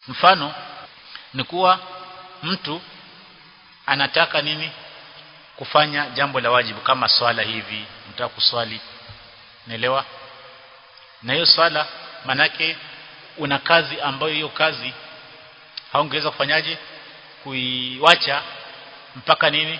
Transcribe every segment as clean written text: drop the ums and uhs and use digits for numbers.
Mfano ni kuwa mtu anataka nini kufanya jambo la wajibu kama swala hivi, mtaka kuswali, naelewa, na hiyo swala manake una kazi ambayo hiyo kazi haungeweza kufanyaje kuiwacha mpaka nini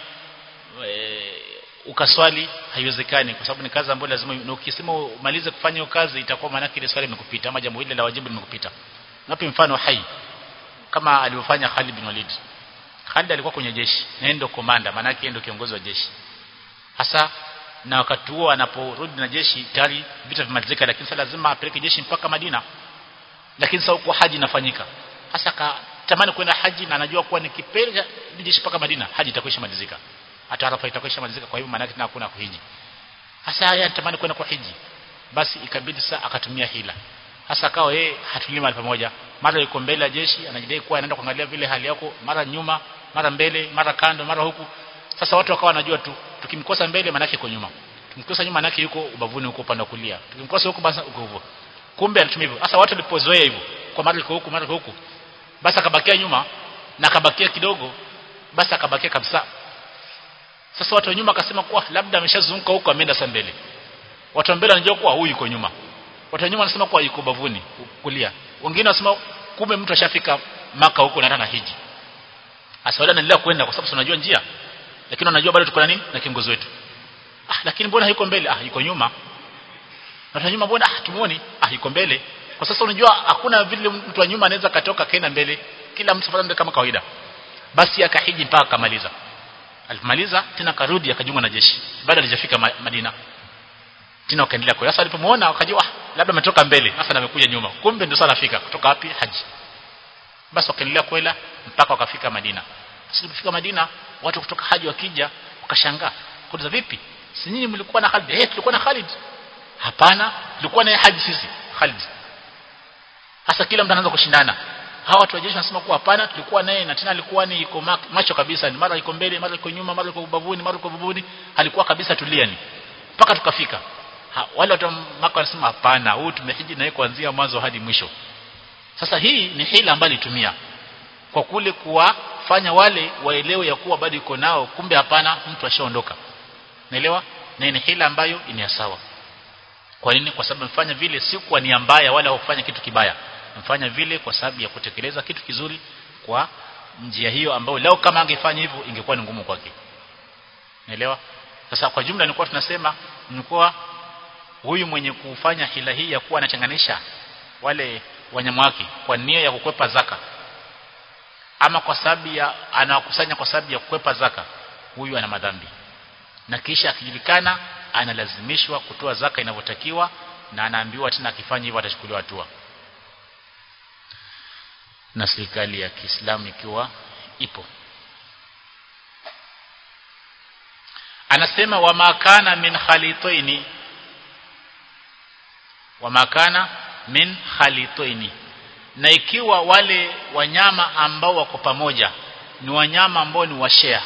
ukaswali, haiwezekani kwa sababu ni kazi ambayo lazima, na ukisema umalize kufanya hiyo kazi itakuwa maana ile swali imekupita ama jambo hili la wajibu limekupita. Napi mfano hai kama alivyofanya Khalid bin Walid. Khalid alikuwa kwenye jeshi na ndio komanda, maana yake ndio kiongozi wa jeshi hasa, na wakati huo anaporudi na jeshi tayari vita vimalizika, lakini sasa lazima apeleke jeshi mpaka Madina, lakini sasa huko haji inafanyika. Hasa akatamani kwenda haji na anajua kuwa nikipeleka jeshi mpaka Madina haji itakwisha malizika, hata Arafa itakwisha malizika, kwa hivyo maana yake hakuna kuhiji. Hasa yeye anatamani kwenda kwa hiji, basi ikabidi sasa akatumia hila. Hasa akawa yeye hatulii mahali pamoja, mara yuko mbele ya jeshi anajidai kuwa anaenda kuangalia vile hali yako, mara nyuma, mara mbele, mara kando, mara huku. Sasa watu wakawa wanajua tu tukimkosa mbele maana yake yuko nyuma, tukimkosa nyuma maana yake yuko ubavuni huko upande wa kulia, tukimkosa huko basi uko hivyo. Kumbe anatumia hivyo. Sasa watu walipozoea hivyo kwa mara yuko huku, mara huku, basi akabakia nyuma na akabakia kidogo, basi akabakia kabisa. Sasa watu wa nyuma akasema kuwa labda ameshazunguka huko ameenda sasa mbele. Watu wa mbele wanajua kuwa huyu yuko nyuma. Watu wa nyuma wanasema kuwa yuko bavuni kulia. Wengine wanasema kumbe mtu ashafika Maka huko na ana hiji. Sasa wale wanaendelea kwenda kwa sababu tunajua njia. Lakini wanajua bado tuko na nini na kiongozi wetu. Lakini mbona yuko mbele? Yuko nyuma. Na watu nyuma mbona tumuoni? Yuko mbele. Kwa sasa unajua hakuna vile mtu wa nyuma anaweza katoka kaenda mbele. Kila mtu fanya kama kawaida. Basi akahiji mpaka akamaliza. Alipomaliza tena karudi akajiunga na jeshi. Baada alijafika Madina. Tena wakaendelea kwa. Sasa alipomuona wakajua labda ametoka mbele, sasa amekuja nyuma. Kumbe ndio sasa afika kutoka wapi? Haji. Basi wakaendelea kwenda mpaka wakafika Madina. Sasa walipofika Madina, watu kutoka haji wakija wakashangaa. Kuuliza vipi? Si nyinyi mlikuwa na Khalid? Tulikuwa na Khalid. Hapana, tulikuwa na haji sisi, Khalid. Sasa kila mtu anaanza kushindana. Hawa watu wa jeshi wanasema kuwa hapana, tulikuwa naye na tena alikuwa ni iko macho kabisa, ni mara iko mbele, mara iko nyuma, mara iko ubavuni, mara iko ubavuni, alikuwa kabisa tuliani. Mpaka tukafika. Wale watu Maka wanasema hapana, huyu tumehiji naye kuanzia mwanzo hadi mwisho. Sasa hii ni hila ambayo alitumia kwa kule kuwafanya wale waelewe ya kuwa bado yuko nao, kumbe hapana, mtu ashaondoka. Naelewa? Na ni hila ambayo ni sawa. Kwa nini? Kwa sababu mfanya vile si kwa nia mbaya wala kufanya kitu kibaya. Mfanya vile kwa sababu ya kutekeleza kitu kizuri kwa njia hiyo ambayo leo kama angefanya hivyo ingekuwa ni ngumu kwake. Naelewa? Sasa kwa jumla nilikuwa tunasema nilikuwa huyu mwenye kufanya hila hii ya kuwa anachanganisha wale wanyama wake kwa nia ya kukwepa zaka, ama kwa sababu ya anawakusanya kwa sababu ya kukwepa zaka, huyu ana madhambi. Na kisha akijulikana analazimishwa kutoa zaka inavyotakiwa, na anaambiwa tena akifanya hivyo atachukuliwa hatua na serikali ya Kiislamu ikiwa ipo. Anasema wa makana min khalitaini, wa makana min khalitaini, na ikiwa wale wanyama ambao wako pamoja ni wanyama ambao ni washare,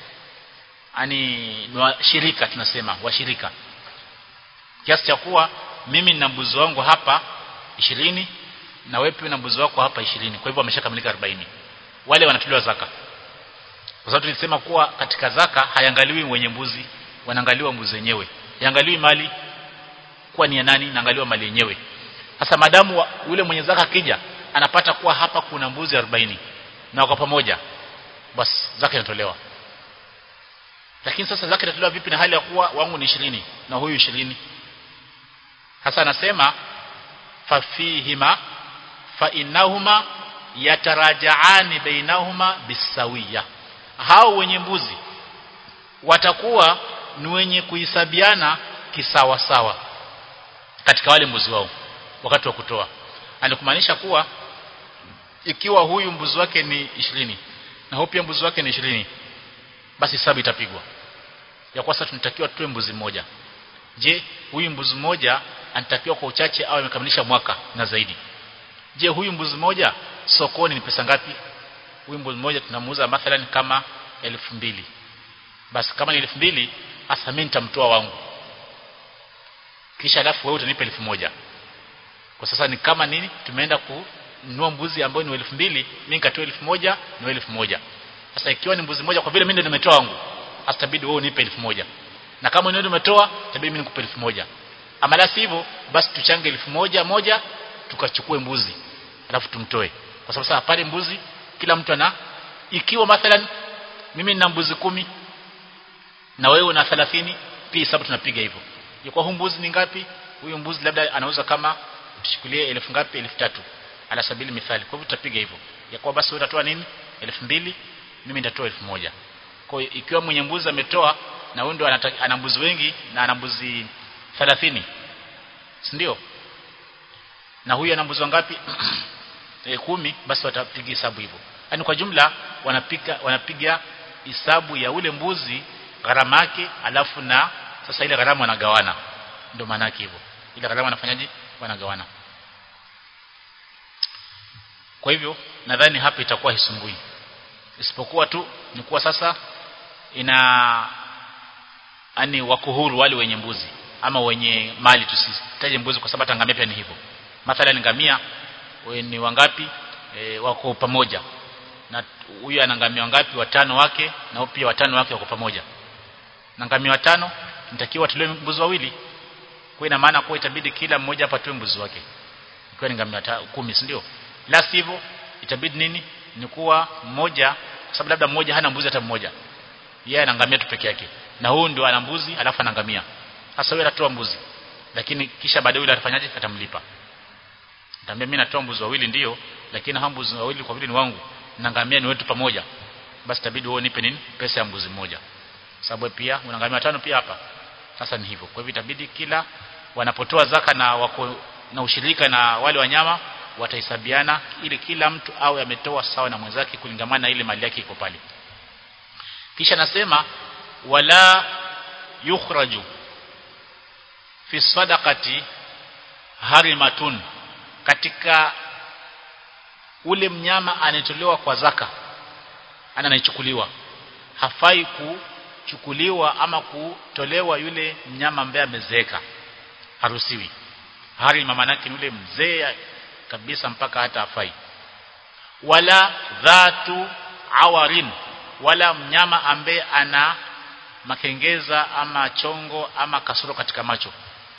ni washirika, tunasema washirika, kiasi cha kuwa mimi nina mbuzi wangu hapa 20 na wewe pia na mbuzi wako hapa 20, kwa hivyo wameshakamilika 40. Wale wanatolewa zaka. Kwa sababu tulisema kuwa katika zaka haiangaliwi mwenye mbuzi, wanaangaliwa mbuzi wenyewe. Haiangaliwi mali kuwa ni ya nani, naangaliwa mali yenyewe. Sasa madamu yule mwenye zaka kija anapata kuwa hapa kuna mbuzi 40 na kwa pamoja, basi zaka inatolewa. Lakini sasa zaka inatolewa vipi na hali ya kuwa wangu ni 20 na huyu 20? Hasa anasema fafihima fa innahuma yatarajaani bainahuma bisawiya, hao wenye mbuzi watakuwa ni wenye kuhesabiana kisawa sawa katika wale mbuzi wao wakati wa kutoa. Anakumaanisha kuwa ikiwa huyu mbuzi wake ni 20 na huyu pia mbuzi wake ni 20, basi hesabu itapigwa ya kwa sasa tunatakiwa tutoe mbuzi mmoja. Je, huyu mbuzi mmoja anatakiwa kwa uchache au amekamilisha mwaka na zaidi? Je, huyu mbuzi mmoja sokoni ni pesa ngapi? Huyu mbuzi mmoja tunamuuza mathalan kama 2000. Basi kama ni 2000, hasa mimi nitamtoa wangu, kisha alafu wewe utanipa 1000. Kwa sasa ni kama nini? Tumeenda nunua mbuzi ambao ni 2000 mimi nikatoa 1000 na 1000. Sasa ikiwa ni mbuzi moja kwa vile mimi ndio nimetoa wangu, asitabidi wewe unipe 1000. Na kama wewe ndio umetoa, itabidi mimi nikupe 1000. Ama la sivyo basi tuchange 1000 moja tukachukue mbuzi alafu tumtoe. Kwa sababu sasa pale mbuzi kila mtu ana, ikiwa mathalan mimi nina mbuzi 10 na wewe una 30, pia hesabu tunapiga hivyo. Kwa huu mbuzi ni ngapi? Huyu mbuzi labda anauza kama tushikilie 1000 ngapi? 3000 ala sabili mithali. Kwa hivyo tutapiga hivyo. Ya kwa basi wewe utatoa nini? 2000, mimi nitatoa 1000. Kwa hiyo ikiwa mwenye mbuzi ametoa na huyo ndo ana mbuzi wengi na ana mbuzi 30, si ndio? Na huyu ana mbuzi wangapi? 10, basi watapiga hesabu hivyo. Yaani kwa jumla wanapiga hesabu ya ule mbuzi gharama yake, alafu na sasa ile gharama wanagawana. Ndio maana yake hivyo. Ile gharama wanafanyaje? Wanagawana. Kwa hivyo nadhani hapa itakuwa hisumbui. Isipokuwa tu ni kuwa sasa ani wakuhuru wale wenye mbuzi ama wenye mali, tusitaje mbuzi kwa sababu ngamia pia ni hivyo. Mathalan ngamia ni wangapi? Wako pamoja. Na huyu ana ngamia wangapi? 5 wake, na huyo pia 5 wake wako pamoja. Na ngamia 5 nitakiwa tulee mbuzi wawili. Kwa ina maana kwa itabidi kila mmoja hapa atoe mbuzi wake. Ikiwa ni ngamia 10, si ndio? La sivyo itabidi nini? Ni kuwa mmoja, kwa sababu labda mmoja hana mbuzi hata mmoja. Yeye ana ngamia tu peke yake. Na huyu ndio ana mbuzi alafu ana ngamia. Sasa wewe unatoa mbuzi. Lakini kisha baadaye yule atafanyaje? Atamlipa. Nitamwambia mimi natoa mbuzi wawili ndio, lakini hao mbuzi wawili kwa vile ni wangu na ngamia ni wetu pamoja. Basi itabidi wewe unipe nini? Pesa ya mbuzi mmoja. Sababu pia una ngamia 5 pia hapa. Sasa ni hivyo. Kwa hivyo itabidi kila wanapotoa zaka na wako na ushirika na wale wanyama watahesabiana ili kila mtu awe ametoa sawa na mwenzake kulingamana na ile mali yake iko pale. Kisha nasema wala yukhraju fi sadaqati harimatun, katika ule mnyama anatolewa kwa zaka anaichukuliwa, hafai kuchukuliwa ama kutolewa yule mnyama ambaye amezeeka, harusiwi. Harima maana yake yule mzee kabisa mpaka hata hafai. Wala dhatu awarin, wala mnyama ambaye ana makengeza ama chongo ama kasoro katika macho.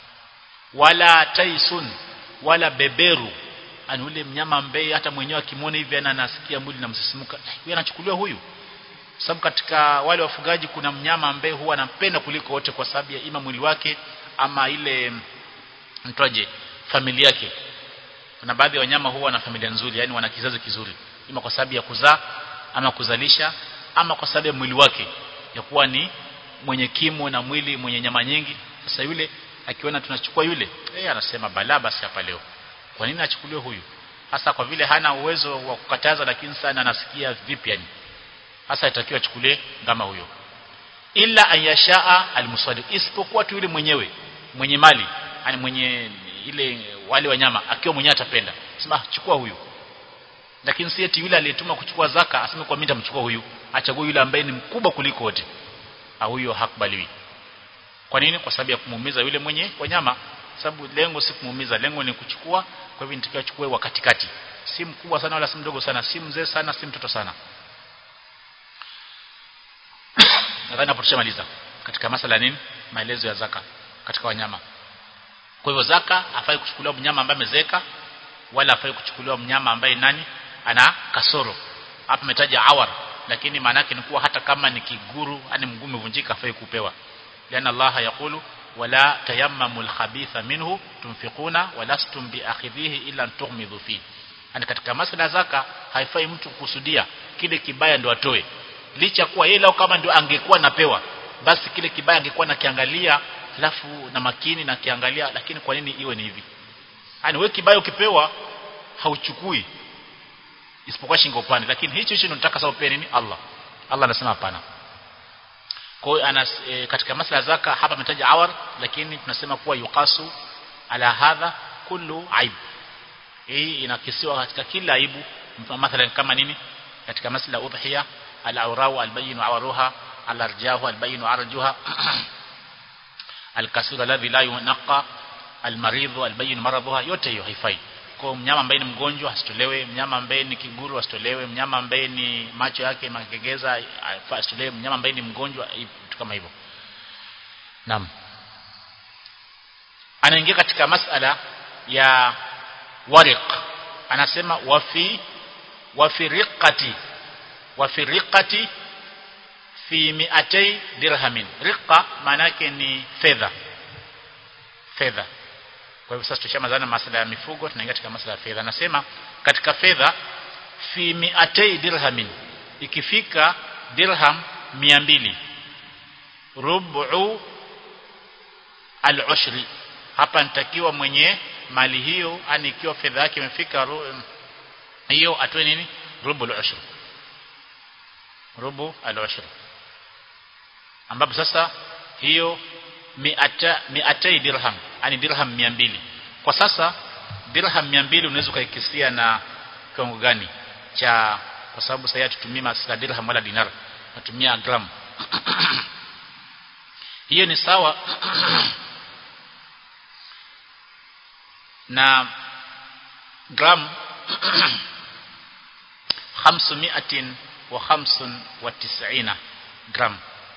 Wala taisun, wala beberu, ani ule mnyama ambaye hata mwenyewe akimwona hivi anasikia mwili na msisimuka, huyu anachukuliwa huyu. Sababu katika wale wafugaji kuna mnyama ambaye huwa anampenda kuliko wote kwa sababu ya ima mwili wake ama ile mtoaje familia yake. Kuna baadhi ya wanyama huwa na familia nzuri, yani wana kizazi kizuri, ima kwa sababu ya kuzaa ama kuzalisha ama kwa sababu ya mwili wake ya kuwa ni mwenye kimo na mwili mwenye nyama nyingi. Sasa yule akiona tunachukua yule, anasema balaa basi hapa leo. Kwa nini achukuliwe huyu? Hasa kwa vile hana uwezo wa kukataza, lakini sana anasikia vipi yani. Hasa itakiwa achukulie kama huyo. Illa ayashaa almusadiq, isipokuwa tu yule mwenyewe mwenye mali, yani mwenye ile wale wanyama akiwa mwenyewe atapenda, sema chukua huyu. Lakini si eti yule aliyetuma kuchukua zaka aseme kwa mimi nitamchukua huyu, achague yule ambaye ni mkubwa kuliko wote. Huyo hakubaliwi. Kwa nini? Kwa sababu ya kumuumiza yule mwenye wanyama. Sababu lengo si kumuumiza, lengo ni kuchukua. Kwa hivyo nitakiwa achukue wa katikati, si mkubwa sana wala si mdogo sana, si mzee sana si mtoto sana. Nadhani hapo tushamaliza katika masala nini, maelezo ya zaka katika wanyama. Kwa hivyo zaka hafai kuchukuliwa mnyama ambaye amezeeka, wala hafai kuchukuliwa mnyama ambaye nani ana kasoro. Hapa umetaja awar, lakini maana yake ni kuwa hata kama ni kiguru, yani mguu umevunjika, hafai kupewa. Liana Allah yakulu wala tayammamul khabitha minhu tunfiquna walastum biakhidhihi illa tughmidhu fi. Yani katika masala zaka haifai mtu kusudia kile kibaya ndio atoe, licha kuwa yeye lao kama ndio angekuwa napewa, basi kile kibaya angekuwa nakiangalia alafu na makini na kiangalia. Lakini kwa nini iwe ni hivi? Yani wewe kibaya ukipewa hauchukui isipokuwa shingo upande, lakini hicho ndio nataka sababu pia nini Allah anasema hapana. Kwa hiyo katika masala zaka hapa ametaja awar, lakini tunasema kuwa yuqasu ala hadha kullu aib. Hii inakisiwa katika kila aibu. Mathalan kama nini katika masala udhiya, al-awrau al-bayyin awaruha, al-arjahu al-bayyin arjuha, al-kasir alladhi la yunqa, al-maridhu al-bayyin maraduha, yote hiyo haifai. Kwa kwa mnyama ambaye ni mgonjwa asitolewe, mnyama ambaye ni kiguru asitolewe, mnyama ambaye ni macho yake makegeza asitolewe, mnyama ambaye ni mgonjwa, vitu kama hivyo. Naam. Anaingia katika masala ya wariq. Anasema wa fi riqati fi 200 dirhamin. Riqa maana yake ni fedha. Kwa hivyo sasa tushamazana masala ya mifugo, tunaingia katika masala ya fedha. Anasema katika fedha fi 200 dirhamin, ikifika dirham 200, rubu al-ushri. Hapa nitakiwa mwenye mali hiyo, ani ikiwa fedha yake imefika hiyo, atoe nini? Rubu al-ushri. Ambapo sasa hiyo 200 dirham, ani dirham 200. Kwa sasa dirham 200 unaweza kuikisia na kiwango gani cha, kwa sababu sasa tutumia masala dirham wala dinar, tutumia gram. Hiyo ni sawa na gram 595 gram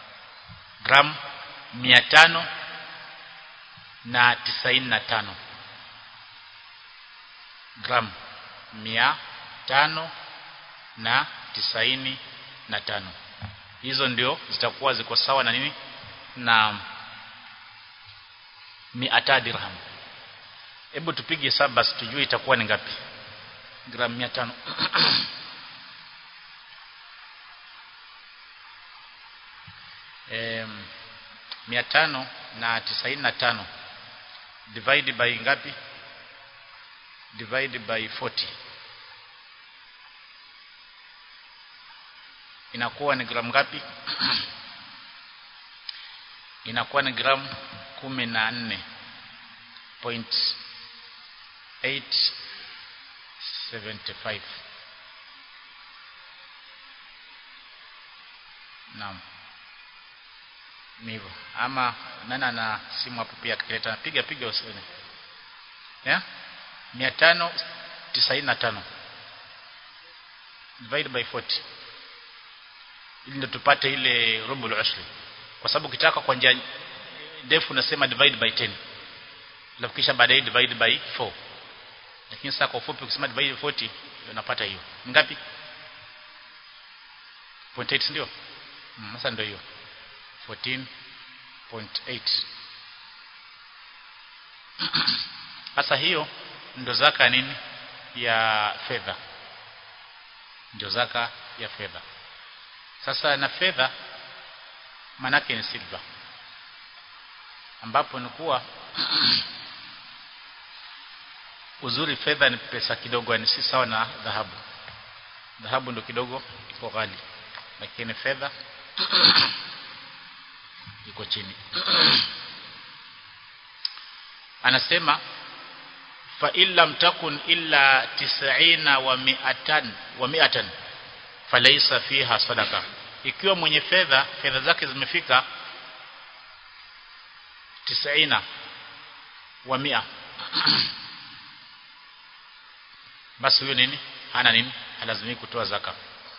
595 gram 595. Hizo ndio zitakuwa ziko sawa na nini? Na 100 dirham. Hebu tupige hesabu basi tujue itakuwa ni ngapi gram 500. 595 divide by ngapi? Divide by 40 inakuwa ni gram ngapi? Inakuwa ni gram 14.875. Naam. Hivyo. Ama nana na simu hapo pia akileta piga usione. 595 divide by 40 ili ndio tupate ile rubul ushri. Kwa sababu ukitaka kwa njia ndefu unasema divide by 10, alafu kisha baadaye divide by 4. Lakini sasa kwa ufupi ukisema divide by 40 unapata hiyo ngapi? 0.8 ndio. Sasa ndio hiyo 14.8. Sasa hiyo ndio zaka nini ya fedha, ndio zaka ya fedha. Sasa na fedha manake ni silver, ambapo ni kuwa uzuri fedha ni pesa kidogo, ni si sawa na dhahabu. Dhahabu ndio kidogo iko ghali, lakini fedha iko chini. Anasema fa illam takun illa 90 wa 100 falaysa fiha sadaqa. Ikiwa mwenye fedha zake zimefika 90 wa 100 basi huyo nini hana nini, halazimi kutoa zaka.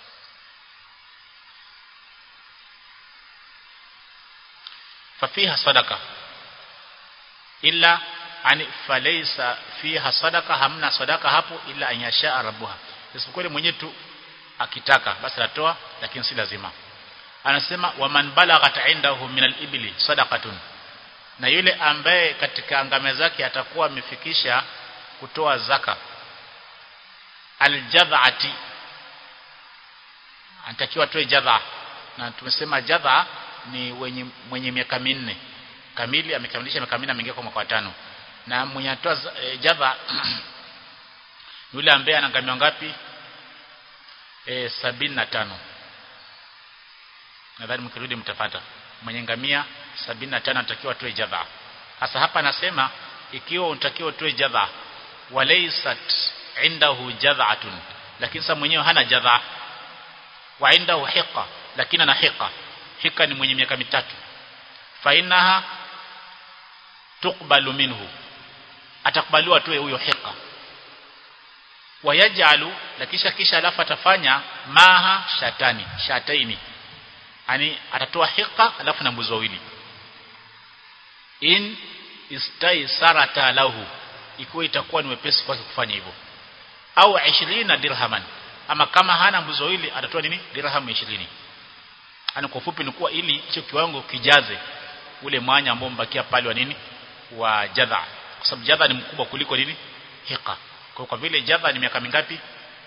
Fafiha sadaqa illa ani falaysa fiha sadaqa, hamna sadaqa hapo illa anyasha rabbuha, isipokuwa mwenye tu akitaka basi atoa, lakini si lazima. Anasema waman balaghat indahu min al-ibli sadaqatun, na yule ambaye katika ngame zake atakuwa amefikisha kutoa zaka al-jadhati, anatakiwa atoe jadha. Na tumesema jadha ni mwenye miaka 4 kamili, amekamilisha miaka 4 ameingia kwa mwaka wa 5. Na mwenye atoa jadha yule ambaye ana ngamia ngapi? 75. Nadhani mkirudi mtapata mwenye ngamia 75 anatakiwa atoe jadha. Sasa hapa anasema ikiwa unatakiwa utoe jadha walaysat indahu jadhatun, lakini sasa mwenyewe hana jadha, wa indahu hiqa, lakini ana hiqa ni mwenye miaka 3, fa inaha tuqbalu minhu, atakubaliwa atoe huyo hiqa. wayajalu na kisha alafu atafanya maha shataini, yani atatoa hiqa alafu na mbuzi wawili. In istaisarata lahu, ikiwa itakuwa ni wepesi kwake kufanya hivyo, au 20 dirhaman, ama kama hana mbuzi wawili atatoa nini, dirham 20. Ana kwa fupi ni kuwa ili hicho kiwango kijaze ule mwanya ambao mbakia pale wa nini, wa jadha, kwa sababu jadha ni mkubwa kuliko nini, hiqa. Kwa vile jadha ni miaka mingapi,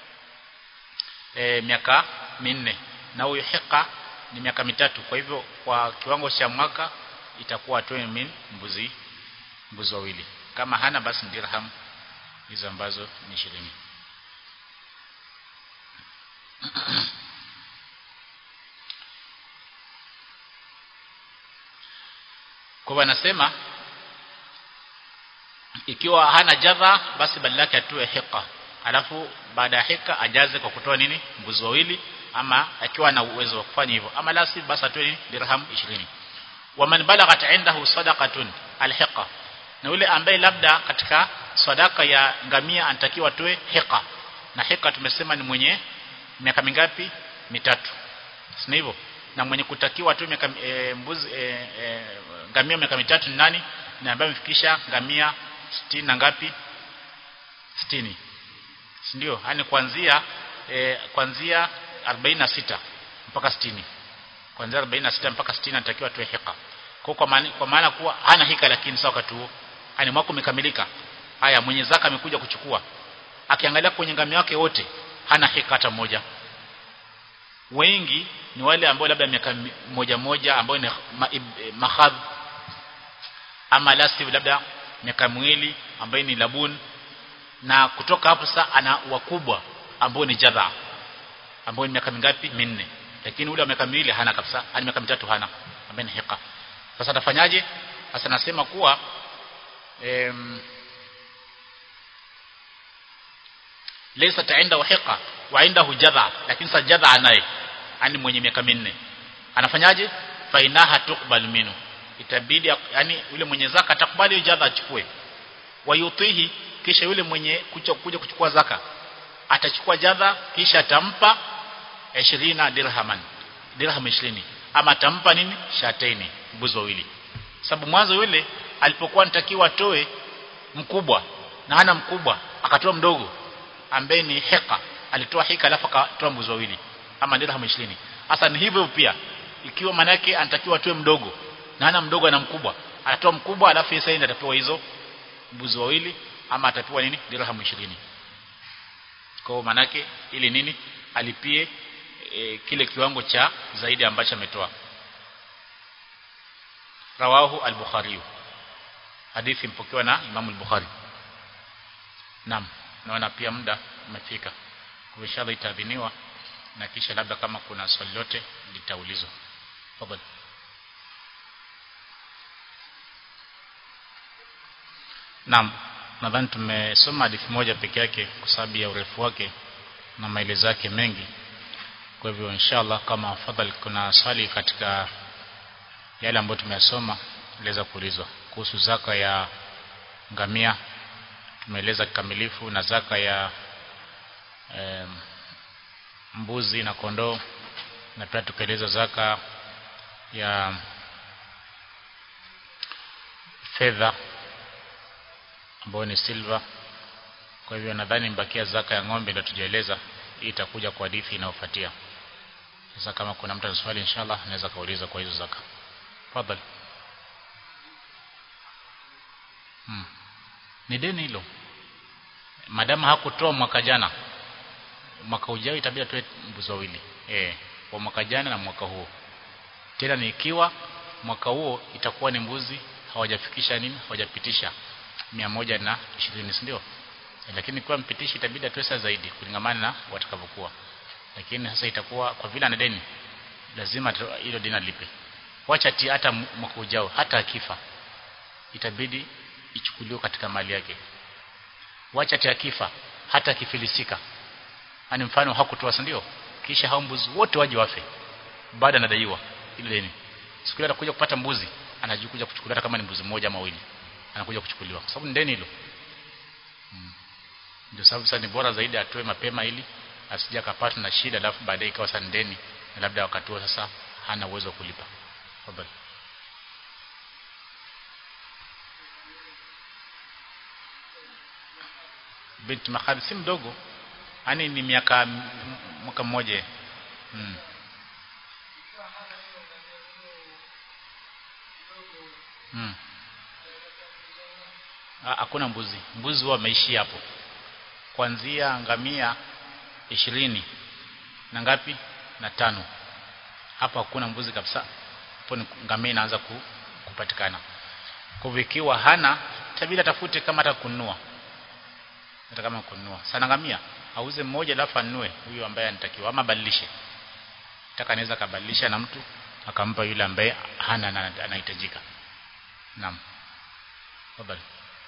miaka 4, na huyo hiqa ni miaka 3. Kwa hivyo kwa kiwango cha mwaka itakuwa atoe mbuzi wawili. Kama hana basi dirham hizo ambazo ni 20. Kwa wanasema ikiwa hana jadha basi badala yake atoe hiqa, alafu baada ya hiqa ajaze kwa kutoa nini, mbuzi wawili, ama akiwa na uwezo wa kufanya hivyo, ama la si basi atoe dirham 20. Waman balaghat indahu sadaqatun alhiqa, na yule ambaye labda katika sadaka ya ngamia anatakiwa atoe hiqa, na hiqa tumesema ni mwenye miaka mingapi, 3, si hivyo? Na mwenye kutakiwa atoe ngamia miaka 3 ni nani? Na ambaye amefikisha ngamia 60 na ngapi, 60, si ndio? Yani kuanzia 46 mpaka 60, kuanzia 46 mpaka 60 anatakiwa atoe hiqa. Kwa maana kuwa hana hika, lakini sawa wakati huo yani mwaka umekamilika. Haya, mwenye zaka amekuja kuchukua, akiangalia kwenye ngamia wake wote hana hika hata moja. Wengi ni wale ambao labda miaka moja ambao ni mahadh, ama lasi labda miaka 2 ambao ni labun, na kutoka hapo sasa ana wakubwa ambao ni jadha, ambao ni miaka mingapi, 4, lakini ule wa miaka 2 hana kabisa, hadi miaka 3 hana, ambao ni hiqa. Sasa atafanyaje? Sasa nasema kuwa laysa ta'inda wa hiqa wa indahu jadha, lakini sasa jadha anaye, yani mwenye miaka 4, anafanyaje? Fa inaha tuqbal minhu, itabidi yani yule mwenye zaka atakubali jadha achukue. Wayutihi, kisha yule mwenye kuja kuchukua zaka atachukua jadha, kisha atampa 20 dirham 20, ama atampa nini, shataini, mbuzi wawili. Sababu mwanzo yule alipokuwa anatakiwa atoe mkubwa na hana mkubwa, akatoa mdogo ambaye ni hiqa, alitoa hika alafu akatoa mbuzi wawili ama dirham 20. Hasa ni hivyo pia ikiwa manake anatakiwa atoe mdogo na hana mdogo na mkubwa, atatoa mkubwa alafu yeye sasa atapewa hizo mbuzi wawili, ama atapewa nini, dirham 20. Kwa manake ili nini, alipie kile kiwango cha zaidi ambacho ametoa. Rawahu al-Bukhari, hadithi mpokewa na Imam al-Bukhari. Naam, naona pia muda umefika, kwa inshallah itaadhiniwa, na kisha labda kama kuna swali lote litaulizwa. Tafadhali. Naam, nadhani tumesoma hadithi moja peke yake kwa sababu ya urefu wake na maelezo yake mengi. Kwa hivyo inshallah kama fadhali kuna swali katika yale ambayo tumeyasoma eleza kuulizwa. Kuhusu zaka ya ngamia tumeeleza kikamilifu, na zaka ya mbuzi na kondoo, na pia tukaeleza zaka ya fedha ambayo ni silver. Kwa hivyo nadhani mbakia zaka ya ng'ombe ndio tujaeleza, hii itakuja kwa hadithi inayofuatia. Sasa kama kuna mtu ana swali inshallah anaweza kauliza kwa hizo zaka. Tafadhali. Ni deni hilo. Madama hakutoa mwaka jana, mwaka ujao itabidi atoe mbuzi wawili. Kwa mwaka jana na mwaka huo. Tena ni ikiwa mwaka huo itakuwa ni mbuzi hawajafikisha nini, hawajapitisha 120, si ndio? Lakini kwa mpitishi itabidi atoe saa zaidi kulingana na watakavyokuwa. Lakini sasa itakuwa kwa vile ana deni lazima hilo deni alipe. Wacha hata mwaka ujao, hata akifa itabidi ichukuliwe katika mali yake. Wacha akifa, hata akifilisika, ani mfano hakutoa, si ndio? Kisha hao mbuzi wote waje wafe, baada anadaiwa ile deni. Siku ile atakuja kupata mbuzi, anajukuja kuchukuliwa, hata kama ni mbuzi mmoja ama wawili, anakuja kuchukuliwa kwa sababu ni deni hilo. Ndio sababu sasa ni bora zaidi atoe mapema ili asija kapata na shida alafu baadaye ikawa sandeni na labda wakati huo sasa hana uwezo wa kulipa. Tafadhali. Binti mahali si mdogo, yani ni mwaka mmoja. Hakuna mbuzi huwa ameishi hapo kuanzia ngamia 20 na ngapi na 5. Hapa hakuna mbuzi kabisa, hapo ngamia inaanza kupatikana. Kwa hivyo ikiwa hana tabia tafute kama hata kununua, hata kama kununua sana ngamia auze mmoja alafu anunue huyo ambaye anatakiwa, ama badilishe, taka anaweza kabadilisha na mtu akampa yule ambaye hana na anahitajika. Naam, tafadhali.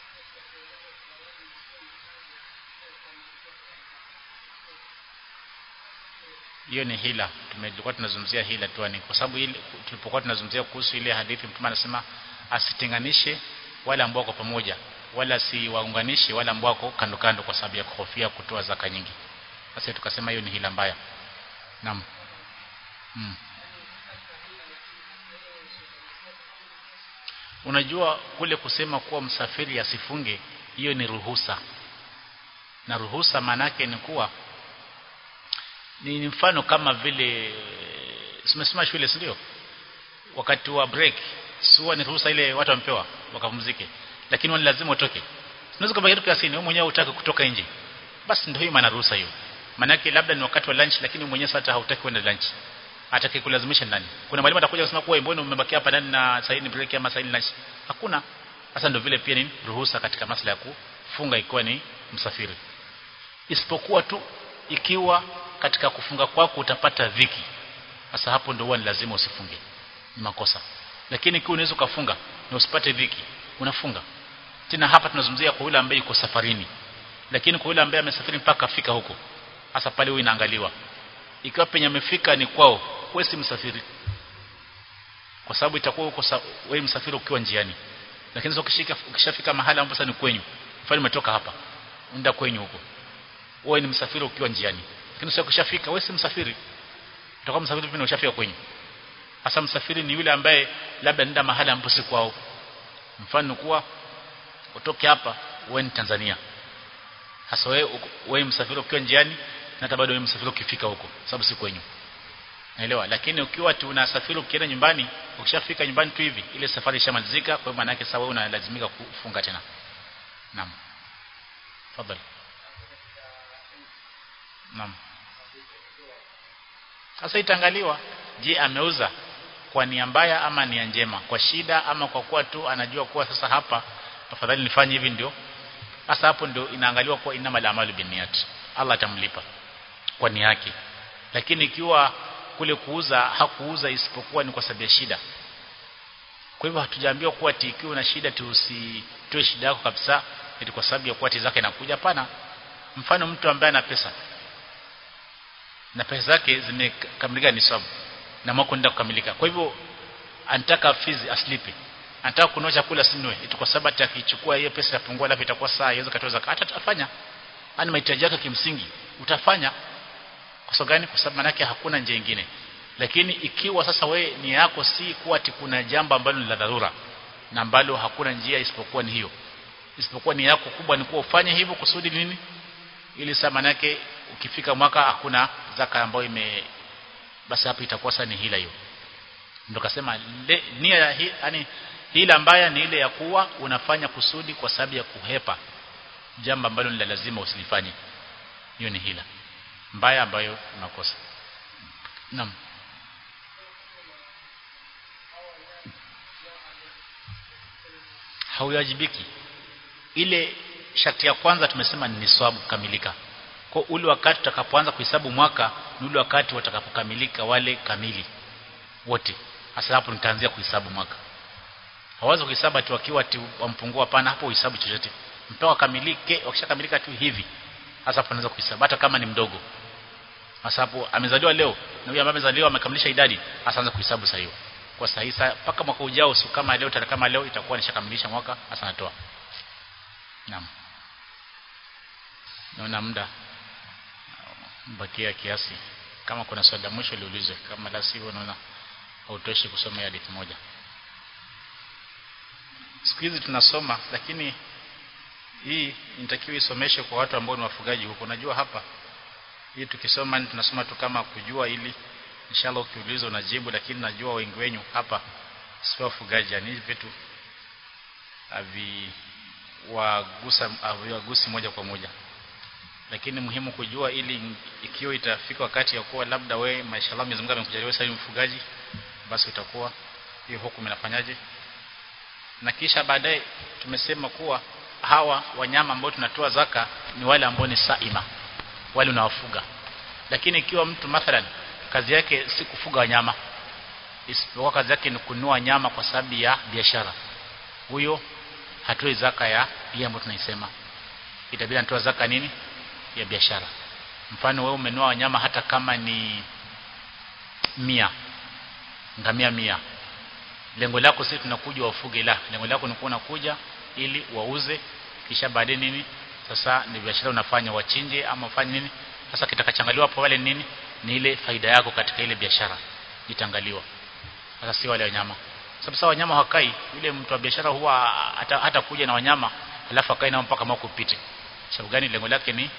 Hiyo ni hila. Tulikuwa tunazungumzia hila tu, ni kwa sababu ile tulipokuwa tunazungumzia kuhusu ile hadithi, Mtume anasema asitenganishe wale ambao wako pamoja, wala si waunganishe wale ambao wako kando kando, kwa sababu ya kuhofia kutoa zaka nyingi. Sasa tukasema hiyo ni hila mbaya. Naam. Unajua kule kusema kuwa msafiri asifunge, hiyo ni ruhusa. Na ruhusa maana yake ni kuwa ni mfano kama vile simesema shule, si ndio? Wakati wa break sio ni ruhusa ile watu wampewa wakapumzike, lakini wani lazima utoke. Unaweza kubaki tu kiasini wewe mwenyewe hutaki kutoka nje, basi ndio hiyo maana ruhusa hiyo. Maana yake labda ni wakati wa lunch, lakini mwenyewe sasa hautaki kwenda lunch, ataki kulazimisha ndani. Kuna mwalimu atakuja kusema kwa mbona umebaki hapa ndani na sasa ni break ama sasa ni lunch? Hakuna. Sasa ndio vile pia ni ruhusa katika masuala ya kufunga ikiwa ni msafiri, isipokuwa tu ikiwa katika kufunga kwako utapata dhiki, sasa hapo ndio huwa ni lazima usifunge, ni makosa. Lakini ikiwa unaweza kufunga na usipate dhiki, unafunga. Tena hapa tunazungumzia kwa yule ambaye yuko safarini, lakini kwa yule ambaye amesafiri mpaka afika huko, hasa pale huwa inaangaliwa. Ikiwa penye amefika ni kwao, wewe si msafiri, kwa sababu itakuwa huko wewe msafiri ukiwa njiani. Lakini sasa ukishafika mahali ambapo sasa ni kwenyu, mfano umetoka hapa unaenda kwenyu huko, wewe ni msafiri ukiwa njiani. Lakini sasa ukishafika wewe si msafiri, utakuwa msafiri pia ushafika kwenyu. Hasa msafiri ni yule ambaye labda nenda mahali ambapo si kwao. Mfano kuwa utoke hapa wewe ni Tanzania, hasa wewe msafiri ukiwa njiani, na hata bado wewe msafiri ukifika huko, sababu si kwenyu. Naelewa. Lakini ukiwa tu unasafiri ukienda nyumbani, ukishafika nyumbani tu hivi ile safari ishamalizika, kwa maana yake sasa wewe unalazimika kufunga tena. Naam, tafadhali. Naam. Sasa itaangaliwa, je, ameuza kwa nia mbaya ama nia njema, kwa shida ama kwa kuwa tu anajua kuwa sasa hapa tafadhali nifanye hivi ndio. Sasa hapo ndio inaangaliwa kwa innamal a'malu binniyat, Allah atamlipa kwa nia yake. Lakini ikiwa kule kuuza hakuuza isipokuwa ni kwa sababu ya shida, kwa hivyo hatujaambiwa kuwa ikiwa una shida tu usitoe shida yako kabisa eti kwa sababu ya kuwa zake inakuja. Hapana. Mfano mtu ambaye ana pesa na pesa zake zimekamilika nisabu na mwaka ndio kukamilika, kwa hivyo anataka fizi aslipe, anataka kununua chakula sinue eti kwa sababu atakichukua hiyo pesa yapungua, alafu itakuwa saa iweze katoa zakat, atafanya. Ani mahitaji yake kimsingi utafanya. Kwa sababu gani? Kwa sababu manake hakuna njia nyingine. Lakini ikiwa sasa we ni yako si kuwa ati kuna jambo ambalo ni la dharura na ambalo hakuna njia isipokuwa ni hiyo, isipokuwa ni yako kubwa ni kuwa ufanye hivyo kusudi nini, ili sasa manake ukifika mwaka hakuna zaka ambayo basi hapo itakuwa sasa ni hila hiyo. Ndio kasema nia yani hila mbaya ni ile ya kuwa unafanya kusudi kwa sababu ya kuhepa jambo ambalo ni lazima usilifanye. Hiyo ni hila mbaya ambayo unakosa. Naam. Hauyajibiki. Ile sharti ya kwanza tumesema ni niswabu kamilika. Kwa ule wakati utakapoanza kuhesabu mwaka ni ule wakati watakapokamilika wale kamili wote. Hasa hapo nitaanzia kuhesabu mwaka. Hawezi kuhesabu ati wakiwa ati wampungua, hapana, hapo uhesabu chochote. Mpaka kamilike, wakishakamilika tu hivi. Hasa hapo unaanza kuhesabu hata kama ni mdogo. Hasa hapo amezaliwa leo na huyo ambaye amezaliwa amekamilisha idadi, hasa anza kuhesabu sasa hiyo. Kwa sasa mpaka mwaka ujao, sio kama leo tarehe kama leo itakuwa nishakamilisha mwaka, hasa natoa. Naam. naona muda bakia kiasi. Kama kuna swali la mwisho liulize, kama la sivyo naona hautoshi kusoma hadithi moja. Siku hizi tunasoma, lakini hii inatakiwa isomeshwe kwa watu ambao ni wafugaji huko. Najua hapa hii tukisoma ni tunasoma tu kama kujua, ili inshallah ukiuliza unajibu, lakini najua wengi wenu hapa sio wafugaji, yani vitu haviwagusi moja kwa moja. Lakini muhimu kujua, ili ikiwa itafika wakati ya kuwa labda we mashallah Mwenyezi Mungu amekujalia sasa mfugaji, basi utakuwa hiyo hukumu inafanyaje. Na kisha baadaye tumesema kuwa hawa wanyama ambao tunatoa zaka ni wale ambao ni saima, wale unawafuga. Lakini ikiwa mtu mathalan kazi yake si kufuga wanyama, isipokuwa kazi yake ni kununua nyama kwa sababu ya biashara, huyo hatoi zaka ya hii ambayo tunaisema. Itabidi anatoa zaka nini? Ya biashara. Mfano wewe umenunua wanyama hata kama ni 100, ngamia 100. Lengo lako si tunakuja wafuge, la lengo lako ni kuona kuja ili wauze, kisha baadaye nini sasa ni biashara unafanya, wachinje ama ufanye nini. Sasa kitakachangaliwa hapo wale nini ni ile faida yako katika ile biashara itangaliwa. Sasa si wale wanyama, sababu sawa wanyama hakai, yule mtu wa biashara huwa hata kuja na wanyama alafu akai nao mpaka mwaka upite. Sababu gani? Lengo lake ni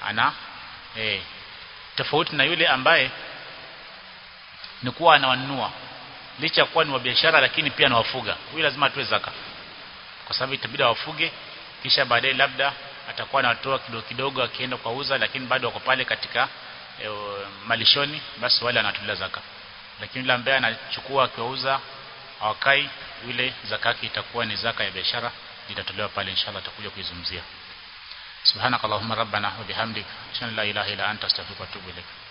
tofauti na yule ambaye ni kuwa anawanunua licha kuwa ni wa biashara, lakini pia anawafuga. Huyu lazima atoe zaka, kwa sababu itabidi awafuge, kisha baadaye labda atakuwa anatoa kidogo kidogo akienda kuuza, lakini bado wako pale katika malishoni, basi wale anatoa zaka. Lakini yule ambaye anachukua akiuza hawakai, yule zakati itakuwa ni zaka ya biashara, itatolewa pale, inshallah tutakuja kuizungumzia. Subhanakallahumma rabbana wa bihamdika ashhadu an la ilaha illa anta astaghfiruka wa atubu ilaik.